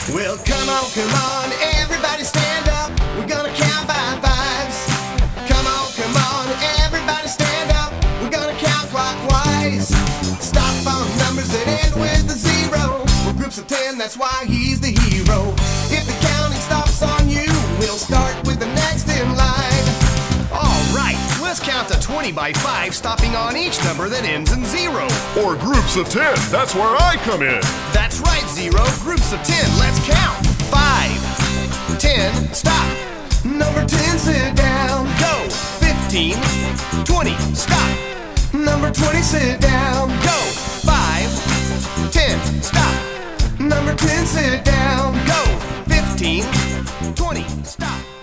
Well, come on, everybody stand up. We're gonna count by fives. Come on, everybody stand up. We're gonna count clockwise. Stop on numbers that end with a zero. We're groups of 10, that's why he's the hero. If the counting stops on you, we'll start with the next in line. Alright, let's count to 20 by 5, stopping on each number that ends in 0. Or groups of 10, that's where I come in. That's right, 0. Groups of 10, let's count. 5, 10, stop. Number 10, sit down. Go. 15, 20, stop. Number 20, sit down. Go. 5, 10, stop. Number 10, sit down. Go. 15, 20, stop.